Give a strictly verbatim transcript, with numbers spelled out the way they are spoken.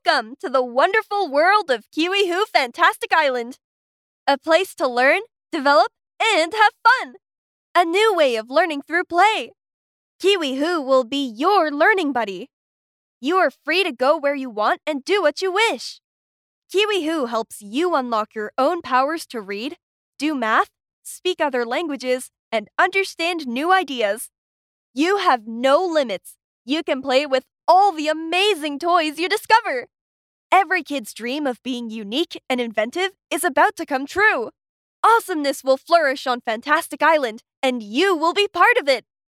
Welcome to the wonderful world of Kiwihu Fantastic Island. A place to learn, develop, and have fun. A new way of learning through play. Kiwihu will be your learning buddy. You are free to go where you want and do what you wish. Kiwihu helps you unlock your own powers to read, do math, speak other languages, and understand new ideas. You have no limits. You can play with all the amazing toys you discover. Every kid's dream of being unique and inventive is about to come true. Awesomeness will flourish on Fantastic Island, and you will be part of it.